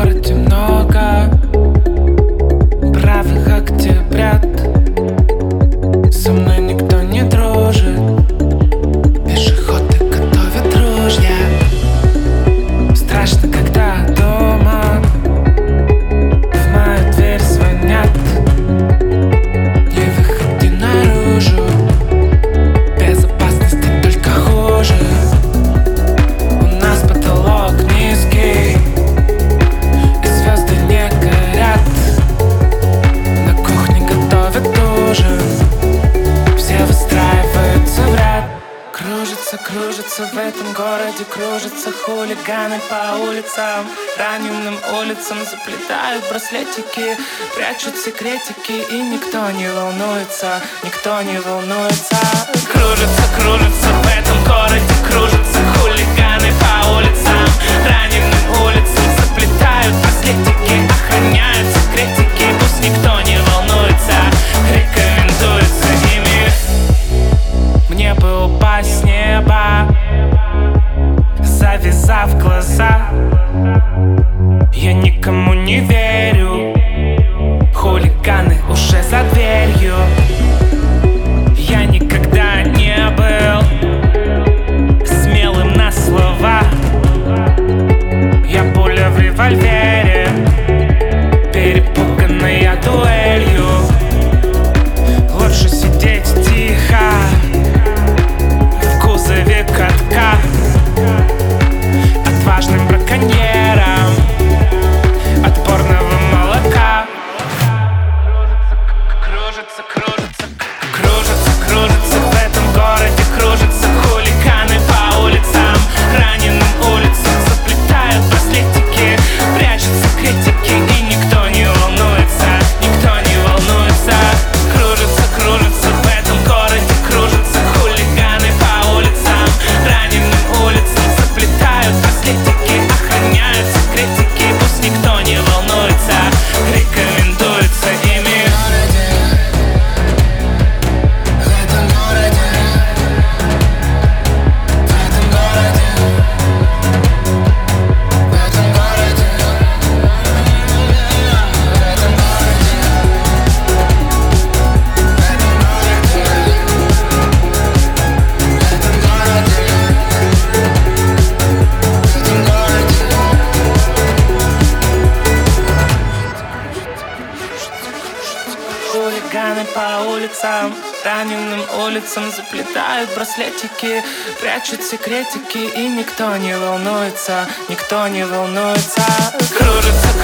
городе много бравых октябрят. Со мной никто не дружит, пешеходы готовят ружья. Страшно, когда дома в мою дверь звонят. Не выходи наружу, безопасности только хуже. У нас потолок низкий и звезды не горят. На кухне готовят ужин, все выстраиваются в ряд. Кружится в этом городе, кружатся хулиганы по улицам, раненым улицам заплетают браслетики, прячут секретики, и никто не волнуется, никто не волнуется. Кружится в этом городе, кружатся хулиганы по улицам, раненым улицам заплетают браслетики, охраняют секретики, пусть никто не волнуется, рекомендуется ими. Мне бы упасть с неба, завязав глаза. Я никому не верю, хулиганы уже за дверью. Я никогда не был смелым на слова. Я пуля в револьвере, перепуганная дуэлью. Лучше сидеть тихо в кузове катка, отважным браконьером отборного молока. Кружится в этом городе, кружатся хулиганы по улицам, раненым улицам заплетают браслетики, прячут секретики, и никто не волнуется, никто не волнуется. Кружится в этом городе, кружатся хулиганы по улицам, раненым улицам заплетают браслетики, охраняют секретики, пусть никто не волнуется, рекомендуется ими. Хулиганы по улицам, раненым улицам заплетают браслетики, прячут секретики, и никто не волнуется, никто не волнуется. Кружится